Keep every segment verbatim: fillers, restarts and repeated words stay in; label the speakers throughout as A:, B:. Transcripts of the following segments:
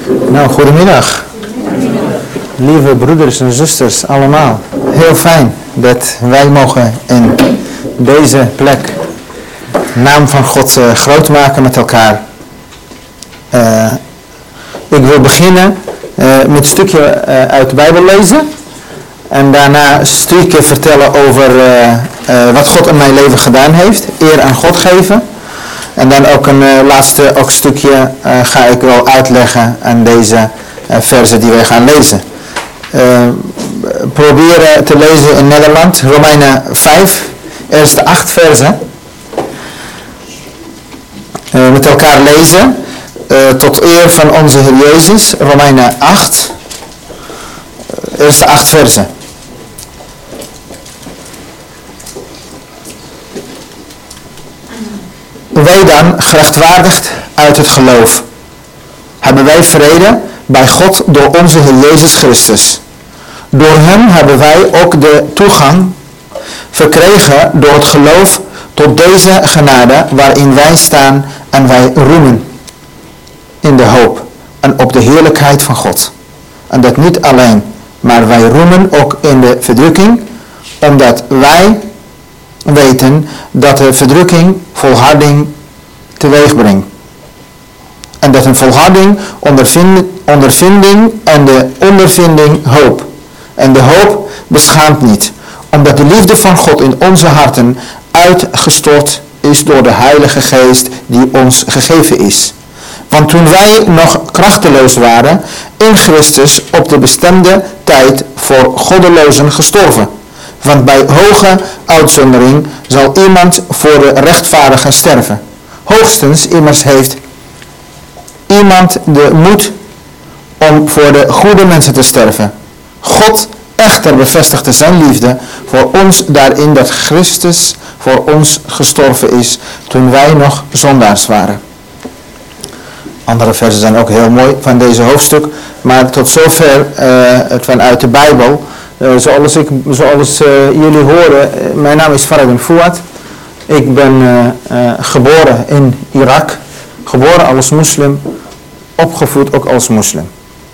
A: Nou, goedemiddag. Lieve broeders en zusters allemaal. Heel fijn dat wij mogen in deze plek naam van God uh, groot maken met elkaar. Uh, ik wil beginnen uh, met een stukje uh, uit de Bijbel lezen. En daarna een stukje vertellen over uh, uh, wat God in mijn leven gedaan heeft. Eer aan God geven. En dan ook een uh, laatste ook stukje uh, ga ik wel uitleggen aan deze uh, versen die wij gaan lezen. Uh, proberen te lezen in Nederland, Romeinen vijf, eerste acht versen. Uh, met elkaar lezen, uh, tot eer van onze Heer Jezus, Romeinen acht, uh, eerste acht versen. Wij dan, gerechtvaardigd uit het geloof, hebben wij vrede bij God door onze Heer Jezus Christus. Door hem hebben wij ook de toegang verkregen door het geloof tot deze genade waarin wij staan en wij roemen in de hoop en op de heerlijkheid van God. En dat niet alleen, maar wij roemen ook in de verdrukking, omdat wij weten dat de verdrukking volharding teweeg brengt. En dat een volharding ondervind, ondervinding en de ondervinding hoop. En de hoop beschaamt niet, omdat de liefde van God in onze harten uitgestort is door de Heilige Geest die ons gegeven is. Want toen wij nog krachteloos waren, in Christus op de bestemde tijd voor goddelozen gestorven. Want bij hoge uitzondering zal iemand voor de rechtvaardigen sterven. Hoogstens immers heeft iemand de moed om voor de goede mensen te sterven. God echter bevestigde zijn liefde voor ons daarin dat Christus voor ons gestorven is toen wij nog zondaars waren. Andere versen zijn ook heel mooi van deze hoofdstuk, maar tot zover uh, het vanuit de Bijbel. Uh, zoals ik, zoals uh, jullie horen, uh, mijn naam is Farad bin Fouad. Ik ben uh, uh, geboren in Irak, geboren als moslim, opgevoed ook als moslim.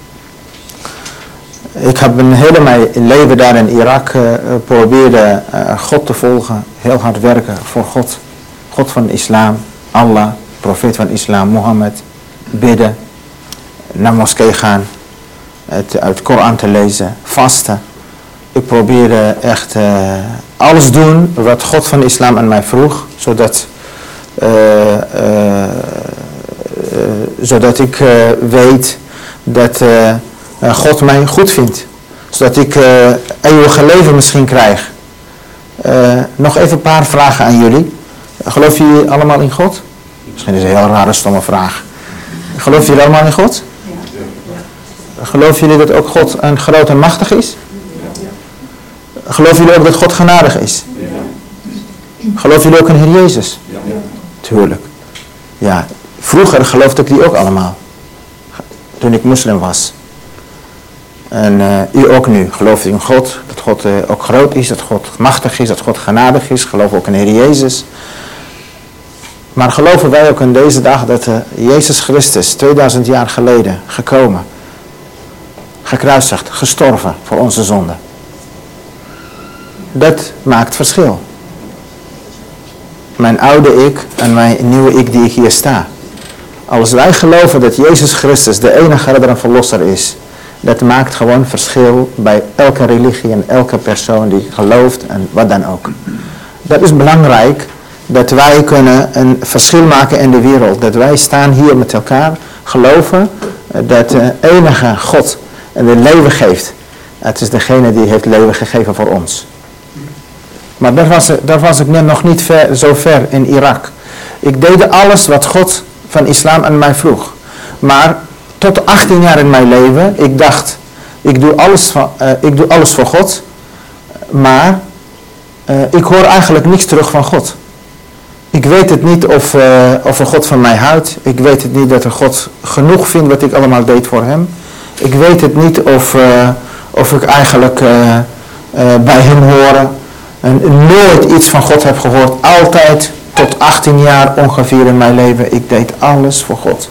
A: Ik heb een hele mijn leven daar in Irak uh, probeerde uh, God te volgen, heel hard werken voor God. God van de islam, Allah, profeet van islam, Mohammed, bidden, naar moskee gaan, het, uit de Koran te lezen, vasten. Ik probeerde echt uh, alles doen wat God van de islam aan mij vroeg, zodat, uh, uh, uh, zodat ik uh, weet dat uh, God mij goed vindt. Zodat ik uh, eeuwige leven misschien krijg. Uh, nog even een paar vragen aan jullie. Geloven jullie allemaal in God? Misschien is het een heel rare, stomme vraag. Geloven jullie allemaal in God? Geloven jullie dat ook God een groot en machtig is? Geloven jullie ook dat God genadig is? Geloven jullie ook in Heer Jezus? Tuurlijk. Ja, vroeger geloofde ik die ook allemaal. Toen ik moslim was. En uh, u ook nu. Gelooft u in God? Dat God uh, ook groot is, dat God machtig is, dat God genadig is. Geloof ook in Heer Jezus. Maar geloven wij ook in deze dag dat uh, Jezus Christus tweeduizend jaar geleden gekomen, gekruisigd, gestorven voor onze zonden. Dat maakt verschil. Mijn oude ik en mijn nieuwe ik die ik hier sta. Als wij geloven dat Jezus Christus de enige redder en verlosser is, dat maakt gewoon verschil bij elke religie en elke persoon die gelooft en wat dan ook. Dat is belangrijk, dat wij kunnen een verschil maken in de wereld. Dat wij staan hier met elkaar, geloven dat de enige God het leven geeft. Het is degene die heeft leven gegeven voor ons. Maar daar was, daar was ik net nog niet ver, zo ver in Irak. Ik deed alles wat God van islam aan mij vroeg. Maar tot achttien jaar in mijn leven, ik dacht, ik doe alles, van, uh, ik doe alles voor God. Maar uh, ik hoor eigenlijk niks terug van God. Ik weet het niet of, uh, of een God van mij houdt. Ik weet het niet dat een God genoeg vindt wat ik allemaal deed voor hem. Ik weet het niet of, uh, of ik eigenlijk uh, uh, bij hem hoor. En nooit iets van God heb gehoord. Altijd tot achttien jaar ongeveer in mijn leven. Ik deed alles voor God.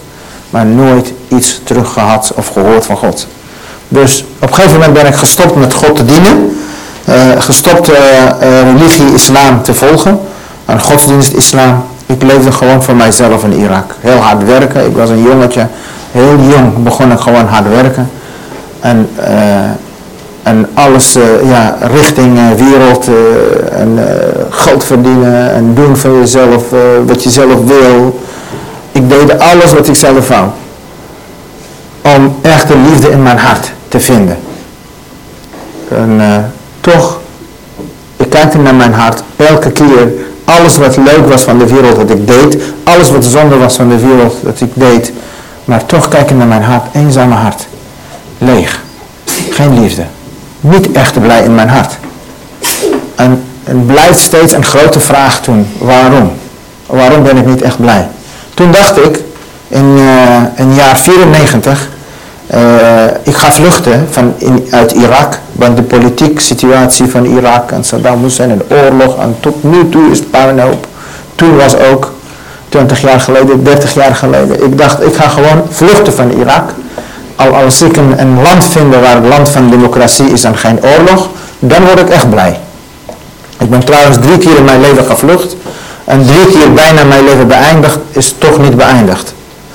A: maar nooit iets teruggehad of gehoord van God. Dus op een gegeven moment ben ik gestopt met God te dienen. Uh, gestopt uh, uh, religie islam te volgen. Een godsdienst islam. Ik leefde gewoon voor mijzelf in Irak. Heel hard werken. Ik was een jongetje. Heel jong begon ik gewoon hard werken. En, uh, en alles uh, ja, richting uh, wereld. Uh, en uh, geld verdienen. En doen voor jezelf uh, wat je zelf wil. Ik deed alles wat ik zelf wou. Om echte liefde in mijn hart te vinden. En uh, toch, ik kijkte naar mijn hart elke keer. Alles wat leuk was van de wereld dat ik deed. Alles wat zonde was van de wereld dat ik deed. Maar toch kijken naar mijn hart. Eenzame hart. Leeg. Geen liefde. Niet echt blij in mijn hart. En het blijft steeds een grote vraag toen. Waarom? Waarom ben ik niet echt blij? Toen dacht ik, in, uh, in jaar vierennegentig, uh, ik ga vluchten van in, uit Irak, want de politieke situatie van Irak en Saddam Hussein en de oorlog en tot nu toe is puinhoop. Toen was ook twintig jaar geleden, dertig jaar geleden. Ik dacht, ik ga gewoon vluchten van Irak. Al als ik een, een land vind waar het land van democratie is en geen oorlog, dan word ik echt blij. Ik ben trouwens drie keer in mijn leven gevlucht. En drie keer bijna mijn leven beëindigd, is toch niet beëindigd.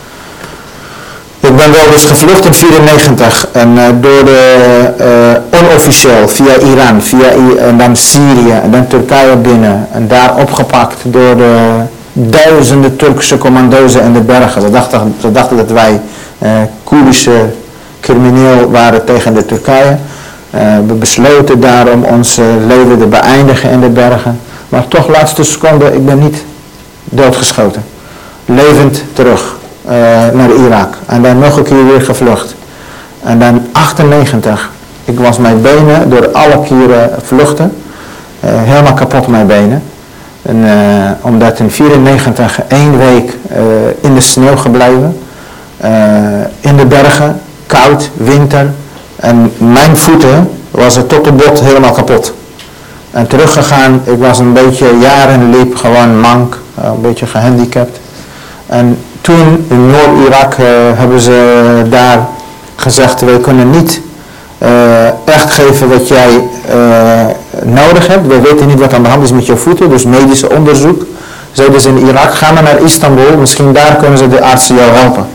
A: Ik ben wel eens gevlucht in vierennegentig en uh, door de uh, onofficieel via Iran, via I- en dan Syrië en dan Turkije binnen. En daar opgepakt door de duizenden Turkse commandozen in de bergen. Ze dachten, ze dachten dat wij uh, Koerdische crimineel waren tegen de Turkije. Uh, we besloten daarom ons uh, leven te beëindigen in de bergen. Maar toch laatste seconde, ik ben niet doodgeschoten. Levend terug uh, naar Irak. En dan nog een keer weer gevlucht. En dan achtennegentig. Ik was mijn benen door alle keren vluchten. Uh, helemaal kapot mijn benen. En, uh, omdat in vierennegentig één week uh, in de sneeuw gebleven. Uh, in de bergen. Koud, winter. En mijn voeten was er tot de bot helemaal kapot. En teruggegaan, ik was een beetje jaren liep, gewoon mank, een beetje gehandicapt. En toen in Noord-Irak uh, hebben ze daar gezegd, wij kunnen niet uh, echt geven wat jij uh, nodig hebt. We weten niet wat aan de hand is met je voeten, dus medische onderzoek. Zeiden ze in Irak, ga maar naar Istanbul, misschien daar kunnen ze de artsen jou helpen.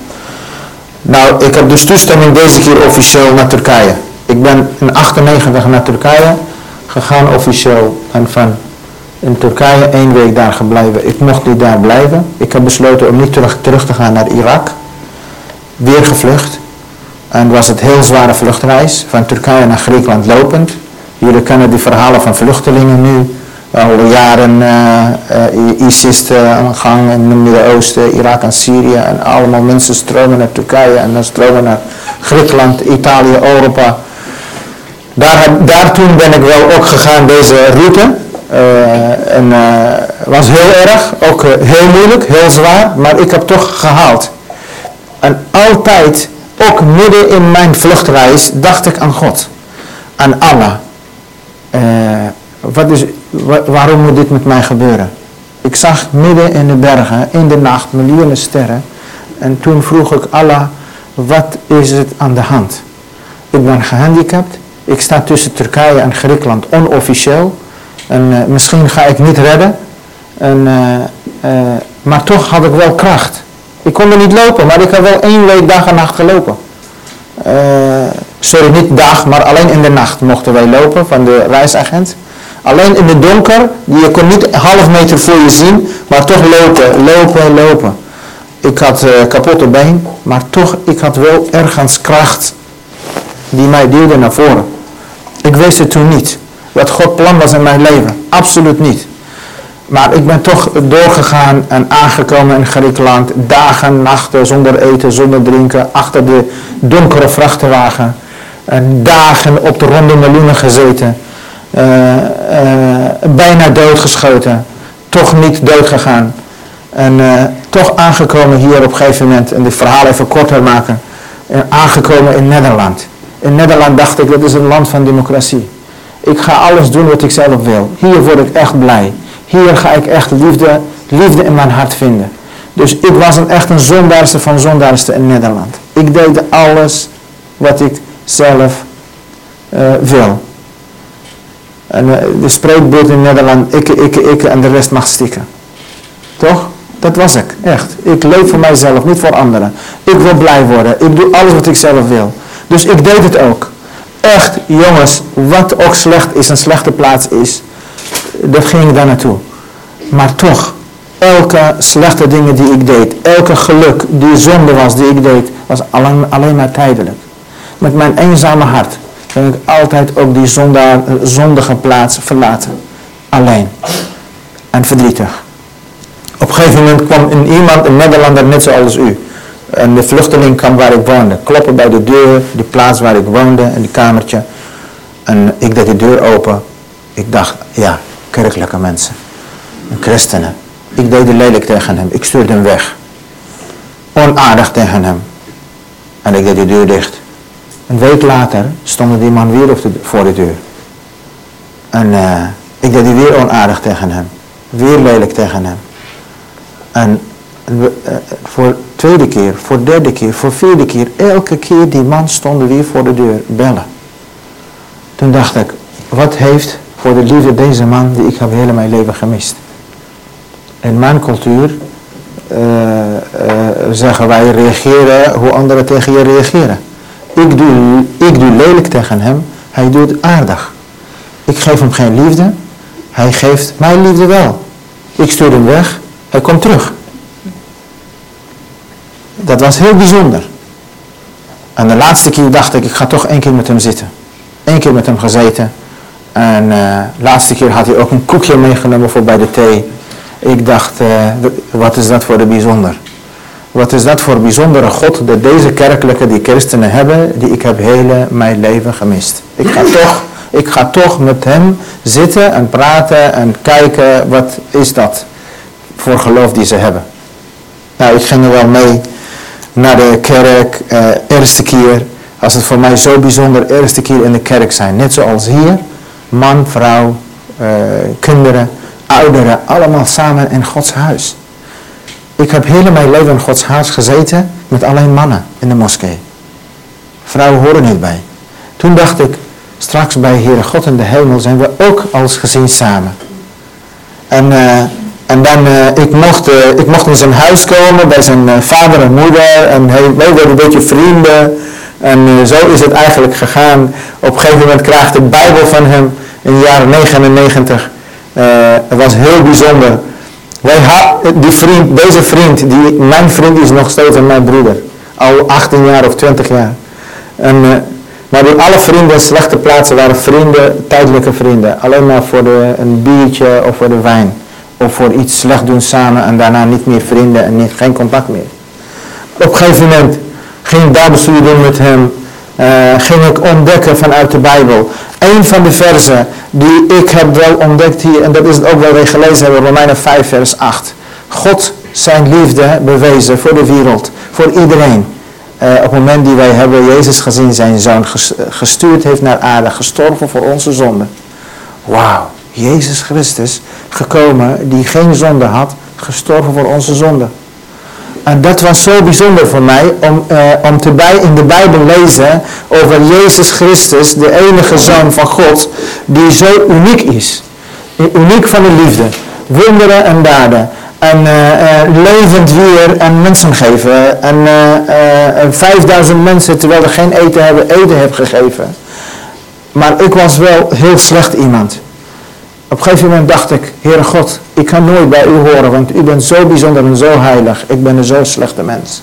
A: Nou, ik heb dus toestemming deze keer officieel naar Turkije. Ik ben in achtennegentig naar Turkije gegaan officieel en van in Turkije één week daar gebleven. Ik mocht niet daar blijven. Ik heb besloten om niet terug, terug te gaan naar Irak. Weer gevlucht. En was het heel zware vluchtreis van Turkije naar Griekenland lopend. Jullie kennen die verhalen van vluchtelingen nu. Al jaren uh, uh, ISIS uh, aan de gang in het Midden-Oosten, Irak en Syrië. En allemaal mensen stromen naar Turkije en dan stromen naar Griekenland, Italië, Europa. Daar, daar toen ben ik wel ook gegaan deze route. Uh, en het uh, was heel erg, ook uh, heel moeilijk, heel zwaar, maar ik heb toch gehaald. En altijd, ook midden in mijn vluchtreis, dacht ik aan God. Aan Allah. Uh, wat is, wa- waarom moet dit met mij gebeuren? Ik zag midden in de bergen, in de nacht, miljoenen sterren. En toen vroeg ik Allah, wat is het aan de hand? Ik ben gehandicapt. Ik sta tussen Turkije en Griekenland onofficieel. En uh, misschien ga ik niet redden. En, uh, uh, maar toch had ik wel kracht. Ik kon er niet lopen, maar ik heb wel één week dag en nacht gelopen. Uh, sorry, niet dag, maar alleen in de nacht mochten wij lopen van de reisagent. Alleen in het donker, je kon niet een half meter voor je zien, maar toch lopen, lopen, lopen. Ik had uh, kapotte been, maar toch, ik had wel ergens kracht die mij duwde naar voren. Ik wist het toen niet, wat Gods plan was in mijn leven. Absoluut niet. Maar ik ben toch doorgegaan en aangekomen in Griekenland. Dagen, nachten, zonder eten, zonder drinken. Achter de donkere vrachtwagen. En dagen op de ronde meloenen gezeten. Uh, uh, bijna doodgeschoten. Toch niet doodgegaan. En uh, toch aangekomen hier op een gegeven moment. En dit verhaal even korter maken. En aangekomen in Nederland. In Nederland dacht ik, dat is een land van democratie. Ik ga alles doen wat ik zelf wil. Hier word ik echt blij. Hier ga ik echt liefde, liefde in mijn hart vinden. Dus ik was een, echt een zondaarste van zondaarsten in Nederland. Ik deed alles wat ik zelf uh, wil. En uh, de spreekbeurt in Nederland, ik, ik, ik en de rest mag stikken. Toch? Dat was ik, echt. Ik leef voor mijzelf, niet voor anderen. Ik wil blij worden. Ik doe alles wat ik zelf wil. Dus ik deed het ook. Echt, jongens, wat ook slecht is, een slechte plaats is, dat ging ik daar naartoe. Maar toch, elke slechte dingen die ik deed, elke geluk die zonde was die ik deed, was alleen, alleen maar tijdelijk. Met mijn eenzame hart ging ik altijd ook die zonda, zondige plaats verlaten. Alleen. En verdrietig. Op een gegeven moment kwam een iemand, een Nederlander net zoals u. En de vluchteling kwam waar ik woonde. Kloppen bij de deur, die plaats waar ik woonde, in die kamertje. En ik deed de deur open. Ik dacht, ja, kerkelijke mensen. Christenen. Ik deed lelijk tegen hem. Ik stuurde hem weg. Onaardig tegen hem. En ik deed de deur dicht. Een week later stond die man weer op de, voor de deur. En uh, ik deed weer onaardig tegen hem. Weer lelijk tegen hem. En uh, voor de tweede keer, voor de derde keer, voor de vierde keer, elke keer die man stond weer voor de deur bellen. Toen dacht ik, wat heeft voor de liefde deze man die ik heb heel mijn leven gemist? In mijn cultuur uh, uh, zeggen wij reageren hoe anderen tegen je reageren. Ik doe, ik doe lelijk tegen hem, hij doet aardig. Ik geef hem geen liefde, hij geeft mijn liefde wel. Ik stuur hem weg, hij komt terug. Dat was heel bijzonder. En de laatste keer dacht ik, ik ga toch één keer met hem zitten. Eén keer met hem gezeten. En uh, de laatste keer had hij ook een koekje meegenomen voor bij de thee. Ik dacht, uh, wat is dat voor de bijzonder? Wat is dat voor een bijzondere God dat deze kerkelijke, die christenen hebben, die ik heb heel mijn leven gemist. Ik ga toch, ik ga toch met hem zitten en praten en kijken, wat is dat voor geloof die ze hebben. Nou, ik ging er wel mee naar de kerk, uh, eerste keer, als het voor mij zo bijzonder, eerste keer in de kerk zijn. Net zoals hier, man, vrouw, uh, kinderen, ouderen, allemaal samen in Gods huis. Ik heb heel mijn leven in Gods huis gezeten met alleen mannen in de moskee. Vrouwen horen niet bij. Toen dacht ik, straks bij Heere God in de hemel zijn we ook als gezin samen. En, uh, en dan, uh, ik, mocht, uh, ik mocht in zijn huis komen bij zijn uh, vader en moeder. En hij, wij werden een beetje vrienden. En uh, zo is het eigenlijk gegaan. Op een gegeven moment kreeg ik de Bijbel van hem in de jaren negenennegentig. Uh, het was heel bijzonder. Wij hadden die vriend, deze vriend, die, mijn vriend is nog steeds mijn broeder. Al achttien jaar of twintig jaar. En, uh, maar die alle vrienden, slechte plaatsen waren vrienden, tijdelijke vrienden. Alleen maar voor de, een biertje of voor de wijn. Of voor iets slecht doen samen en daarna niet meer vrienden en niet, geen contact meer. Op een gegeven moment ging ik Bijbelstudie doen met hem. Uh, ging ik ontdekken vanuit de Bijbel. Een van de versen die ik heb wel ontdekt hier, en dat is het ook wel weer gelezen hebben, Romeinen vijf vers acht. God zijn liefde bewezen voor de wereld, voor iedereen. Uh, op het moment die wij hebben Jezus gezien, zijn zoon gestuurd heeft naar aarde, gestorven voor onze zonde. Wauw, Jezus Christus gekomen die geen zonde had, gestorven voor onze zonde. En dat was zo bijzonder voor mij om, uh, om te bij, in de Bijbel lezen over Jezus Christus, de enige Zoon van God, die zo uniek is. Uniek van de liefde, wonderen en daden. En uh, uh, levend weer en mensen geven. En uh, uh, vijfduizend mensen, terwijl er geen eten hebben, eten heb gegeven. Maar ik was wel heel slecht iemand. Op een gegeven moment dacht ik, Heere God, ik kan nooit bij u horen, want u bent zo bijzonder en zo heilig. Ik ben een zo slechte mens.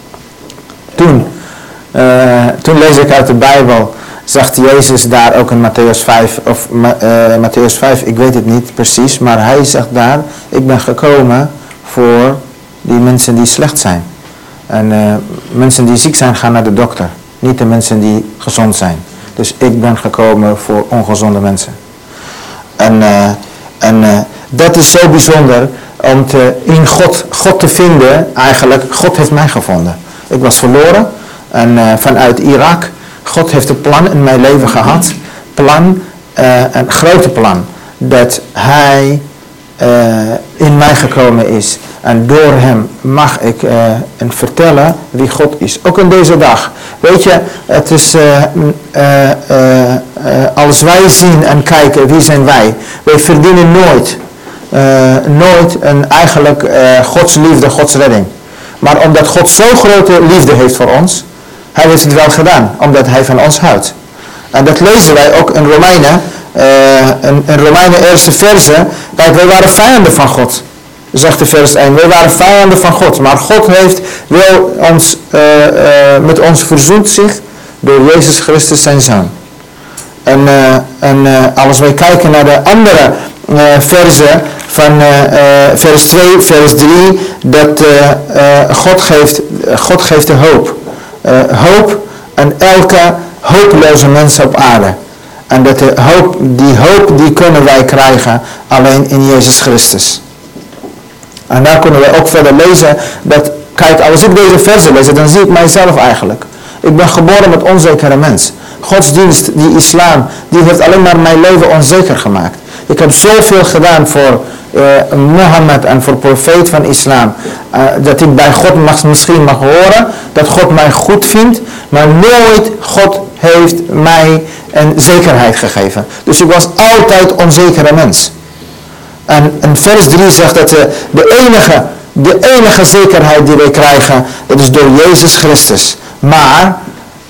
A: Toen, uh, toen lees ik uit de Bijbel, zegt Jezus daar ook in Matthäus vijf, of uh, Matthäus vijf, ik weet het niet precies, maar hij zegt daar, ik ben gekomen voor die mensen die slecht zijn. En uh, mensen die ziek zijn gaan naar de dokter, niet de mensen die gezond zijn. Dus ik ben gekomen voor ongezonde mensen. En, uh, en uh, dat is zo bijzonder om te, in God, God te vinden, eigenlijk, God heeft mij gevonden. Ik was verloren en uh, vanuit Irak, God heeft een plan in mijn leven gehad, plan, uh, een grote plan, dat hij uh, in mij gekomen is. En door hem mag ik uh, en vertellen wie God is. Ook in deze dag. Weet je, het is uh, uh, uh, uh, als wij zien en kijken, wie zijn wij? Wij verdienen nooit, uh, nooit een eigenlijk uh, Gods liefde, Gods redding. Maar omdat God zo'n grote liefde heeft voor ons, hij heeft het wel gedaan, omdat hij van ons houdt. En dat lezen wij ook in Romeinen, uh, in, in Romeinen eerste verse. Kijk, wij waren vijanden van God, zegt de vers één. Wij waren vijanden van God, maar God heeft wil ons, uh, uh, met ons verzoend zich door Jezus Christus zijn Zoon. En, uh, en uh, als wij kijken naar de andere uh, versen van uh, uh, vers twee, vers drie, dat uh, uh, God, geeft, God geeft de hoop. Uh, hoop aan elke hopeloze mens op aarde. En dat de hoop, die hoop die kunnen wij krijgen alleen in Jezus Christus. En daar kunnen we ook verder lezen dat, kijk, als ik deze versen lees, dan zie ik mijzelf eigenlijk. Ik ben geboren met onzekere mens. Godsdienst, die islam, die heeft alleen maar mijn leven onzeker gemaakt. Ik heb zoveel gedaan voor uh, Mohammed en voor profeet van islam. Uh, dat ik bij God mag, misschien mag horen, dat God mij goed vindt. Maar nooit God heeft mij een zekerheid gegeven. Dus ik was altijd een onzekere mens. En, en vers drie zegt dat de, de, enige, de enige zekerheid die wij krijgen, dat is door Jezus Christus. Maar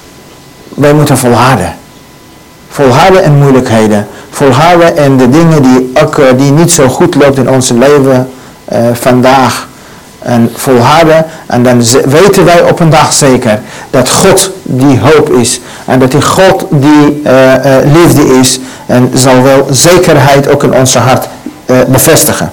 A: wij moeten volharden. Volharden in moeilijkheden. Volharden in de dingen die, ook, die niet zo goed lopen in ons leven uh, vandaag. En volharden. En dan weten wij op een dag zeker dat God die hoop is. En dat die God die uh, uh, liefde is. En zal wel zekerheid ook in onze hart uh, bevestigen.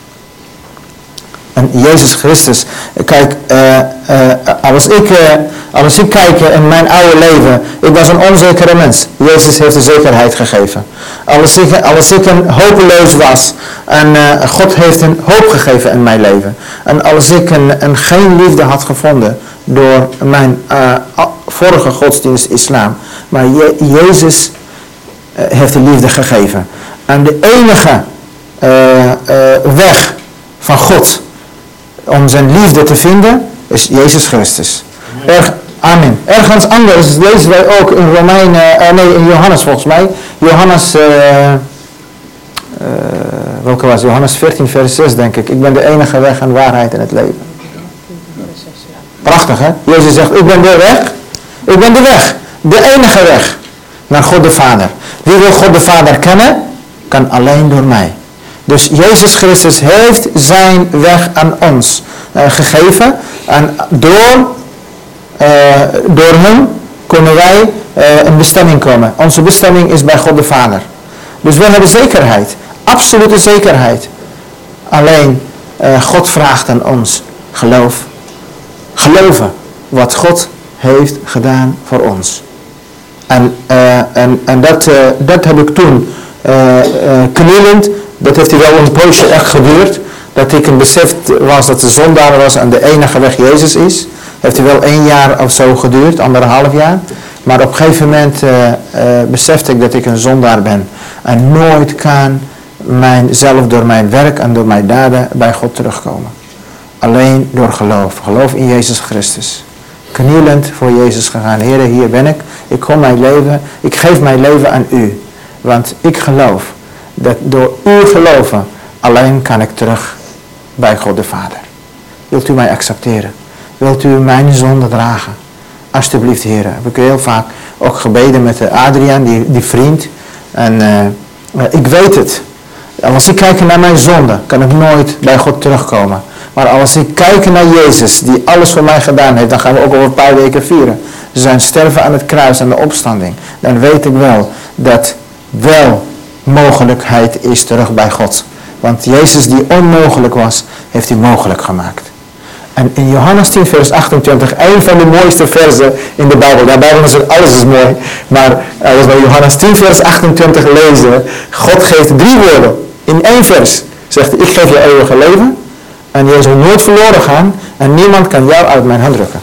A: En Jezus Christus, kijk, uh, uh, als, ik, uh, als ik kijk in mijn oude leven, ik was een onzekere mens. Jezus heeft de zekerheid gegeven. Als ik, als ik een hopeloos was en uh, God heeft een hoop gegeven in mijn leven. En als ik een, een geen liefde had gevonden door mijn uh, vorige godsdienst islam. Maar Je, Jezus uh, heeft de liefde gegeven. En de enige uh, uh, weg van God om zijn liefde te vinden, is Jezus Christus. Er, amen. Ergens anders lezen wij ook in Romeinen, uh, nee in Johannes volgens mij. Johannes, uh, uh, welke was Johannes veertien vers zes denk ik. Ik ben de enige weg en waarheid in het leven. Prachtig hè. Jezus zegt, ik ben de weg. Ik ben de weg. De enige weg naar God de Vader. Wie wil God de Vader kennen, kan alleen door mij. Dus Jezus Christus heeft zijn weg aan ons uh, gegeven. En door, uh, door hem kunnen wij uh, een bestemming komen. Onze bestemming is bij God de Vader. Dus we hebben zekerheid. Absolute zekerheid. Alleen uh, God vraagt aan ons geloof. Geloven wat God heeft gedaan voor ons. En, uh, en, en dat, uh, dat heb ik toen uh, uh, knielend. Dat heeft hij wel een poosje echt geduurd. Dat ik een beseft was dat de zondaar was en de enige weg Jezus is. Heeft hij wel één jaar of zo geduurd, anderhalf jaar. Maar op een gegeven moment uh, uh, besefte ik dat ik een zondaar ben. En nooit kan mijzelf door mijn werk en door mijn daden bij God terugkomen. Alleen door geloof. Geloof in Jezus Christus. Knielend voor Jezus gegaan. Heere, hier ben ik. Ik kom mijn leven. Ik geef mijn leven aan u. Want ik geloof dat door uw geloven alleen kan ik terug bij God de Vader. Wilt u mij accepteren? Wilt u mijn zonde dragen? Alsjeblieft, Heer. Heb ik heel vaak ook gebeden met Adriaan, die, die vriend. En uh, ik weet het. Als ik kijk naar mijn zonde, kan ik nooit bij God terugkomen. Maar als ik kijk naar Jezus, die alles voor mij gedaan heeft, dan gaan we ook over een paar weken vieren. Zijn sterven aan het kruis en de opstanding. Dan weet ik wel dat wel mogelijkheid is terug bij God. Want Jezus die onmogelijk was, heeft hij mogelijk gemaakt. En in Johannes tien vers achtentwintig, een van de mooiste versen in de Bijbel. De Bijbel is alles is mooi. Maar als we Johannes tien vers achtentwintig lezen, God geeft drie woorden. In één vers zegt hij, ik geef je eeuwige leven. En jij zal nooit verloren gaan. En niemand kan jou uit mijn hand drukken.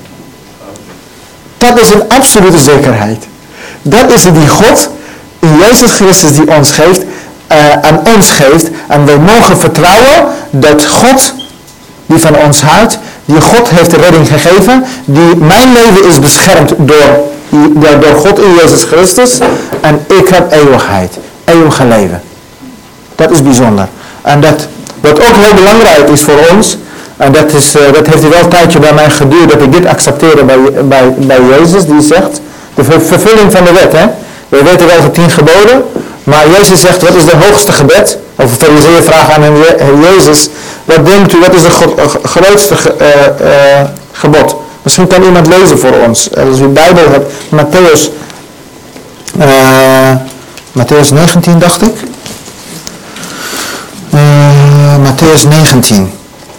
A: Dat is een absolute zekerheid. Dat is het die God in Jezus Christus die ons geeft. uh, aan ons geeft. En wij mogen vertrouwen dat God, die van ons houdt, die God heeft de redding gegeven, die mijn leven is beschermd door, door God in Jezus Christus. En ik heb eeuwigheid, eeuwige leven. Dat is bijzonder. En dat, wat ook heel belangrijk is voor ons, en dat, is, uh, dat heeft wel een tijdje bij mij geduurd dat ik dit accepteerde bij, bij, bij Jezus, die zegt, de vervulling van de wet. Hè? We weten wel de tien geboden, maar Jezus zegt, wat is de hoogste gebed? Of de Farizeeën vragen aan hem, Jezus, wat denkt u, wat is het grootste ge, uh, uh, gebod? Misschien kan iemand lezen voor ons. Als u de Bijbel hebt, Matthäus, uh, Matthäus negentien dacht ik. Uh, Matthäus negentien.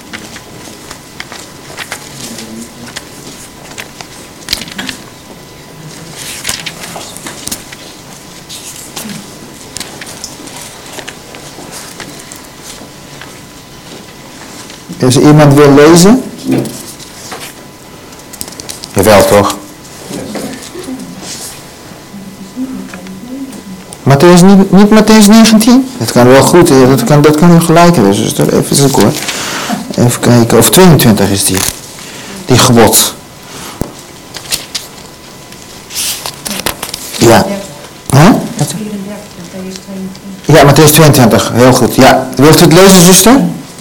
A: Als iemand wil lezen? Jawel toch? Matthäus, niet, niet Matthäus negentien? Dat kan wel goed, dat kan, dat kan u gelijk hebben. Dus dat even zoeken hoor. Even kijken, of tweeëntwintig is die. Die gebod. Ja. Huh? Ja, Matthäus tweeëntwintig, heel goed. Ja. Wilt u het lezen, zuster?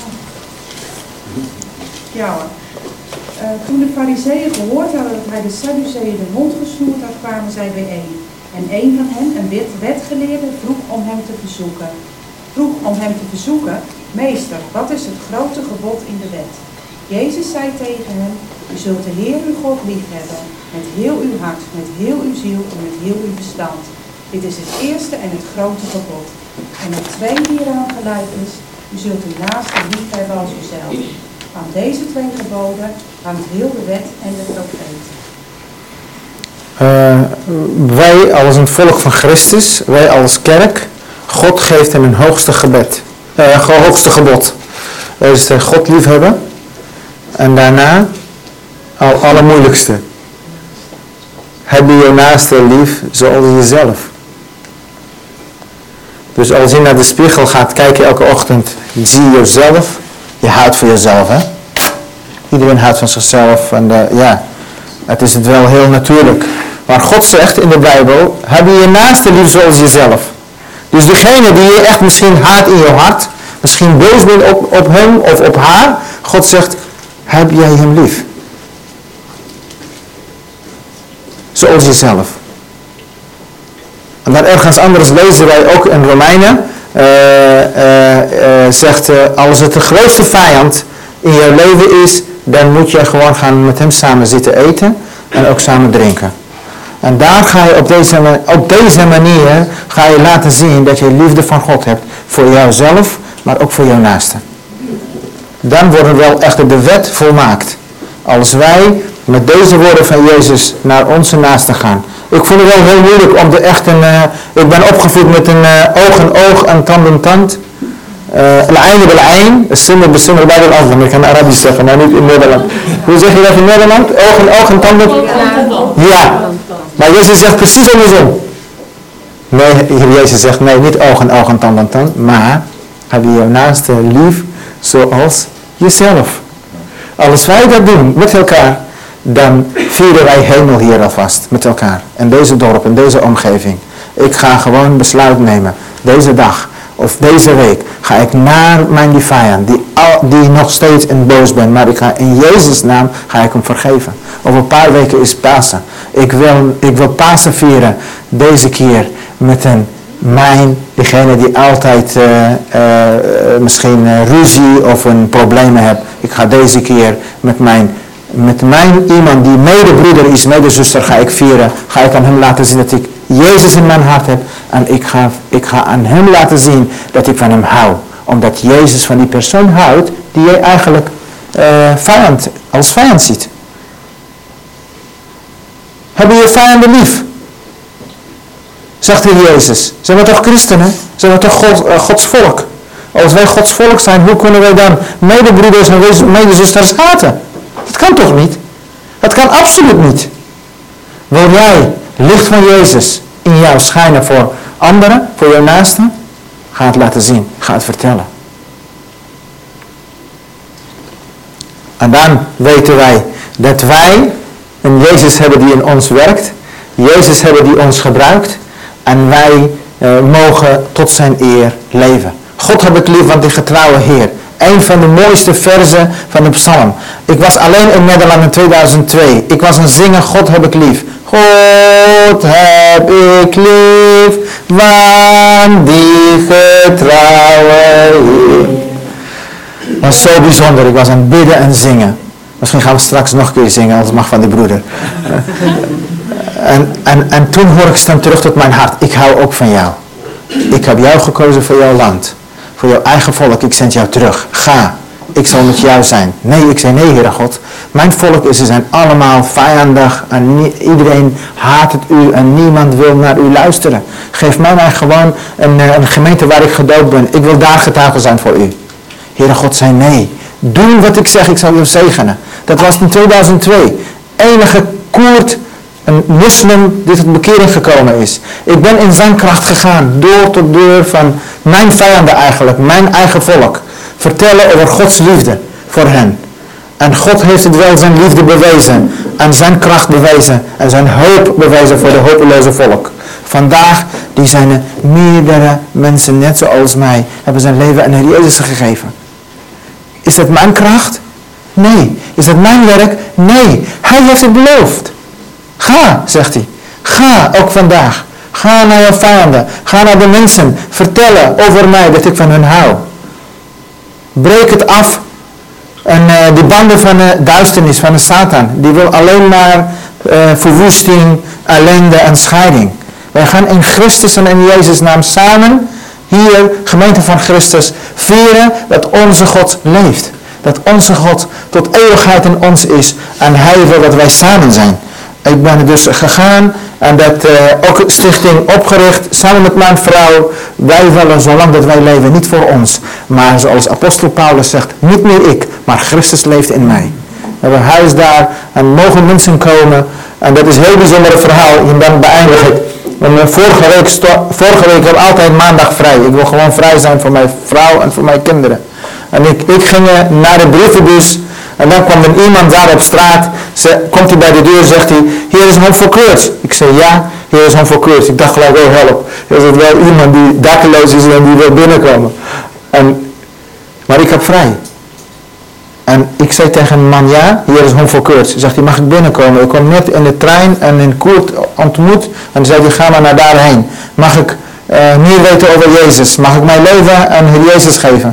B: Ja hoor. Uh, toen de Farizeeën gehoord hadden dat hij de Sadduceeën de mond gesnoerd had, kwamen zij bijeen. En een van hen, een wetgeleerde, vroeg om hem te verzoeken. Vroeg om hem te verzoeken, meester, wat is het grote gebod in de wet? Jezus zei tegen hem, u zult de Heer uw God liefhebben, met heel uw hart, met heel uw ziel en met heel uw verstand. Dit is het eerste en het grote gebod. En het tweede die eraan gelijk is, u zult uw naaste liefhebben als uzelf. Aan deze twee geboden hangt heel de wet en de profeet.
A: Uh, wij als een volk van Christus, wij als kerk, God geeft hem een hoogste gebed, uh, hoogste gebod. Dat is uh, God liefhebben en daarna al allermoeilijkste. Heb je je naaste lief zoals jezelf. Dus als je naar de spiegel gaat kijken elke ochtend, zie je jezelf. Je houdt van jezelf, hè? Iedereen houdt van zichzelf. En de, ja, het is het wel heel natuurlijk. Maar God zegt in de Bijbel, heb je je naaste lief zoals jezelf. Dus degene die je echt misschien haat in je hart, misschien boos bent op, op hem of op haar, God zegt, heb jij hem lief? Zoals jezelf. En dan ergens anders lezen wij ook in Romeinen, uh, uh, uh, zegt, uh, als het de grootste vijand in jouw leven is, dan moet je gewoon gaan met hem samen zitten eten en ook samen drinken. En daar ga je op deze, op deze manier ga je laten zien dat je liefde van God hebt voor jouzelf, maar ook voor jouw naaste. Dan wordt wel echt de wet volmaakt. Als wij met deze woorden van Jezus naar onze naaste gaan. Ik vond het wel heel moeilijk om de echt een, uh, ik ben opgevoed met een uh, oog en oog en tand en tand. Al-ayn bil-ayn, as-simr bis-simr ba'd al-azlam. Ik kan Arabisch zeggen, maar niet in Nederland. Hoe zeg je dat in Nederland? Oog en oog en tand en tand? Ja. Maar Jezus zegt precies andersom. Nee, Jezus zegt nee, niet oog en oog en tand en tand, maar heb je jouw naaste lief zoals jezelf. Als wij dat doen met elkaar, dan vieren wij hemel hier alvast met elkaar. In deze dorp, in deze omgeving. Ik ga gewoon besluit nemen. Deze dag of deze week ga ik naar mijn vijand, die, al, die nog steeds in boos ben. Maar ik ga in Jezus' naam ga ik hem vergeven. Over een paar weken is Pasen. Ik wil, ik wil Pasen vieren deze keer met een mijn, degene die altijd uh, uh, misschien uh, ruzie of een problemen heeft. Ik ga deze keer met mijn, met mijn iemand die medebroeder is, medezuster, ga ik vieren. Ga ik aan hem laten zien dat ik Jezus in mijn hart heb. En ik ga, ik ga aan hem laten zien dat ik van hem hou. Omdat Jezus van die persoon houdt die jij eigenlijk uh, vijand, als vijand ziet. Heb je je vijanden lief? Zegt de Heer Jezus. Zijn we toch christenen? Zijn we toch God, uh, Gods volk? Als wij Gods volk zijn, hoe kunnen wij dan medebroeders en medezusters haten? Dat kan toch niet? Dat kan absoluut niet. Wil jij licht van Jezus in jou schijnen voor anderen, voor jouw naasten? Ga het laten zien. Ga het vertellen. En dan weten wij dat wij een Jezus hebben die in ons werkt. Jezus hebben die ons gebruikt. En wij uh, mogen tot zijn eer leven. God heb ik lief, want die getrouwe Heer. Een van de mooiste verzen van de psalm. Ik was alleen in Nederland in tweeduizend twee. Ik was aan zingen, God heb ik lief. God heb ik lief, want die getrouwe Heer. Dat was zo bijzonder. Ik was aan het bidden en zingen. Misschien gaan we straks nog een keer zingen, als het mag van die broeder. en, en, en toen hoor ik stem terug tot mijn hart. Ik hou ook van jou. Ik heb jou gekozen voor jouw land. Voor jouw eigen volk. Ik zend jou terug. Ga. Ik zal met jou zijn. Nee, ik zei nee, Heere God. Mijn volk is, ze zijn allemaal vijandig. En nie, iedereen haat het u. En niemand wil naar u luisteren. Geef mij maar gewoon een, een gemeente waar ik gedoopt ben. Ik wil daar getuige zijn voor u. Heere God zei nee. Doe wat ik zeg. Ik zal je zegenen. Dat was in tweeduizend twee. Enige Koerd, een moslim die tot bekering gekomen is. Ik ben in zijn kracht gegaan. Door tot deur van mijn vijanden eigenlijk. Mijn eigen volk. Vertellen over Gods liefde voor hen. En God heeft het wel zijn liefde bewezen. En zijn kracht bewezen. En zijn hoop bewezen voor de hopeloze volk. Vandaag die zijn er meerdere mensen net zoals mij. Hebben zijn leven aan de Heer Jezus gegeven. Is dat mijn kracht? Nee. Is dat mijn werk? Nee. Hij heeft het beloofd. Ga, zegt hij. Ga ook vandaag. Ga naar je vijanden. Ga naar de mensen. Vertellen over mij dat ik van hen hou. Breek het af. En uh, die banden van de duisternis, van de Satan. Die wil alleen maar uh, verwoesting, ellende en scheiding. Wij gaan in Christus en in Jezus naam samen. Hier, gemeente van Christus, vieren dat onze God leeft. Dat onze God tot eeuwigheid in ons is. En hij wil dat wij samen zijn. Ik ben dus gegaan en dat uh, ook stichting opgericht samen met mijn vrouw. Wij willen zolang dat wij leven niet voor ons. Maar zoals apostel Paulus zegt, niet meer ik, maar Christus leeft in mij. We hebben een huis daar en mogen mensen komen. En dat is een heel bijzonder verhaal. En dan beëindig ik. Vorige week, sto- vorige week heb ik altijd maandag vrij. Ik wil gewoon vrij zijn voor mijn vrouw en voor mijn kinderen. En ik, ik ging naar de brievenbus. En dan kwam er iemand daar op straat. Ze, komt hij bij de deur, zegt hij, hier is Home for Kurds. Ik zei ja, hier is Home for Kurds. Ik dacht gelijk, oh help. Er is wel iemand die dakloos is en die wil binnenkomen. En, maar ik heb vrij. En ik zei tegen een man, ja, hier is Home for Kurds. Zegt hij, mag ik binnenkomen? Ik kom net in de trein en in Koerd ontmoet. En dan zei hij, ga maar naar daarheen. Mag ik uh, meer weten over Jezus? Mag ik mijn leven aan Heer Jezus geven?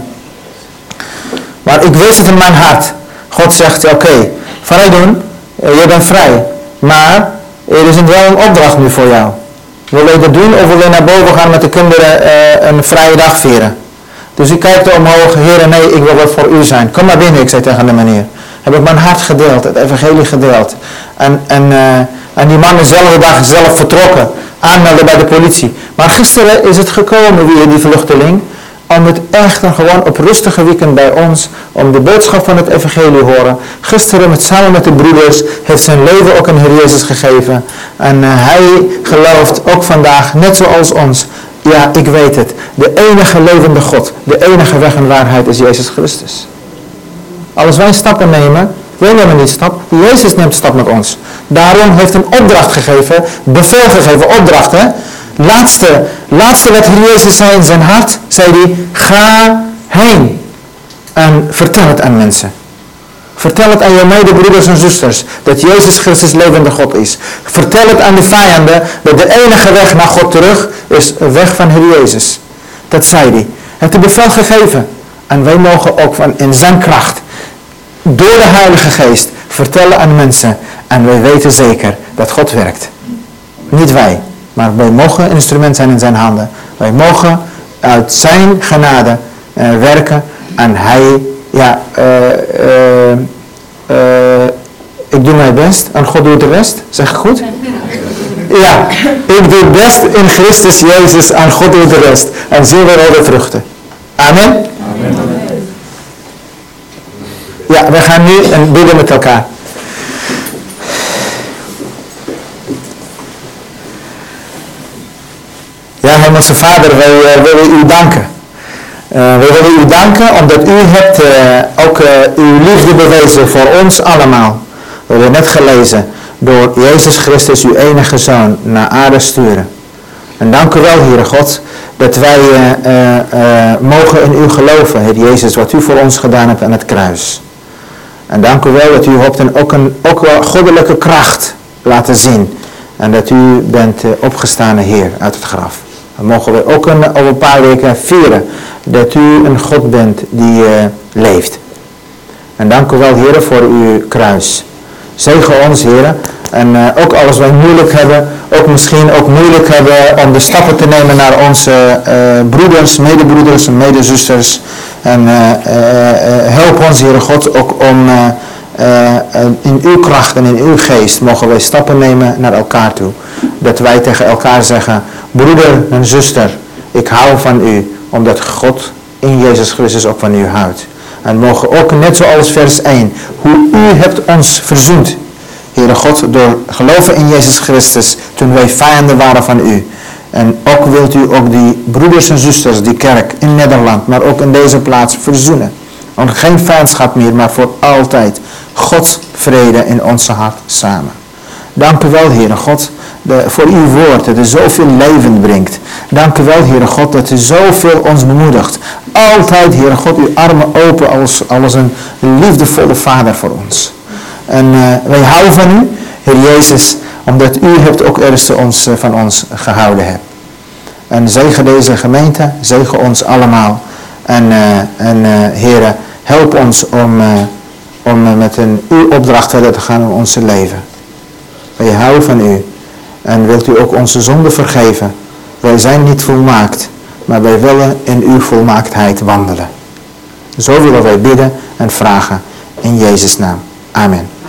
A: Maar ik wist het in mijn hart. God zegt, oké, okay, vrij doen, je bent vrij. Maar er is wel een opdracht nu voor jou. Wil je dat doen of wil je naar boven gaan met de kinderen uh, een vrije dag vieren? Dus ik kijkte omhoog, Heer, nee, ik wil wat voor u zijn. Kom maar binnen, ik zei tegen de meneer. Heb ik mijn hart gedeeld, het evangelie gedeeld. En, en, uh, en die man is dezelfde dag zelf vertrokken. Aanmelden bij de politie. Maar gisteren is het gekomen weer, die vluchteling. Om het echt een gewoon op rustige weekend bij ons, om de boodschap van het evangelie horen. Gisteren met, samen met de broeders heeft zijn leven ook aan Heer Jezus gegeven. En uh, hij gelooft ook vandaag, net zoals ons. Ja, ik weet het. De enige levende God, de enige weg en waarheid is Jezus Christus. Als wij stappen nemen, wij nemen niet stap, Jezus neemt stap met ons. Daarom heeft een opdracht gegeven, bevel gegeven, opdracht hè. Laatste, laatste wat Heer Jezus zei in zijn hart, zei hij, ga heen en vertel het aan mensen. Vertel het aan je medebroeders en zusters, dat Jezus Christus levende God is. Vertel het aan de vijanden, dat de enige weg naar God terug is de weg van Heer Jezus. Dat zei hij. Hij heeft de bevel gegeven. En wij mogen ook van in zijn kracht, door de Heilige Geest, vertellen aan mensen. En wij weten zeker dat God werkt. Niet wij. Maar wij mogen een instrument zijn in zijn handen. Wij mogen uit zijn genade uh, werken. En hij, ja, uh, uh, uh, ik doe mijn best en God doet de rest. Zeg ik goed? Ja, ik doe het best in Christus Jezus en God doet de rest. En zien we wel de vruchten. Amen? Amen. Ja, we gaan nu en bidden met elkaar. Ja, Hemelse Vader, wij uh, willen u danken. Uh, we willen u danken omdat u hebt uh, ook uh, uw liefde bewezen voor ons allemaal. We hebben net gelezen, door Jezus Christus, uw enige Zoon, naar aarde sturen. En dank u wel, Heere God, dat wij uh, uh, uh, mogen in u geloven, Heer Jezus, wat u voor ons gedaan hebt aan het kruis. En dank u wel dat u hebt een, ook een ook wel goddelijke kracht laten zien. En dat u bent uh, opgestane Heer uit het graf. Dan mogen we ook een, over een paar weken vieren dat u een God bent die uh, leeft. En dank u wel, Heer, voor uw kruis. Zegen ons, Heer. En uh, ook alles wat we moeilijk hebben, ook misschien ook moeilijk hebben om de stappen te nemen naar onze uh, broeders, medebroeders en medezusters. En uh, uh, uh, help ons, Heere God, ook om uh, uh, in uw kracht en in uw geest mogen wij stappen nemen naar elkaar toe. Dat wij tegen elkaar zeggen, broeder en zuster, ik hou van u, omdat God in Jezus Christus ook van u houdt. En mogen ook net zoals vers één, hoe u hebt ons verzoend, Heere God, door geloven in Jezus Christus, toen wij vijanden waren van u. En ook wilt u ook die broeders en zusters, die kerk in Nederland, maar ook in deze plaats verzoenen. Want geen vijandschap meer, maar voor altijd. Gods vrede in onze hart samen. Dank u wel, Heere God, de, voor uw woord, dat u zoveel leven brengt. Dank u wel, Heere God, dat u zoveel ons bemoedigt. Altijd, Heere God, uw armen open als, als een liefdevolle vader voor ons. En uh, wij houden van u, Heer Jezus, omdat u hebt ook eerst ons, uh, van ons gehouden hebt. En zegen deze gemeente, zegen ons allemaal. En, uh, en uh, Heere, help ons om, uh, om uh, met een, uw opdracht verder te gaan in onze leven. Wij houden van u. En wilt u ook onze zonde vergeven. Wij zijn niet volmaakt, maar wij willen in uw volmaaktheid wandelen. Zo willen wij bidden en vragen in Jezus' naam. Amen.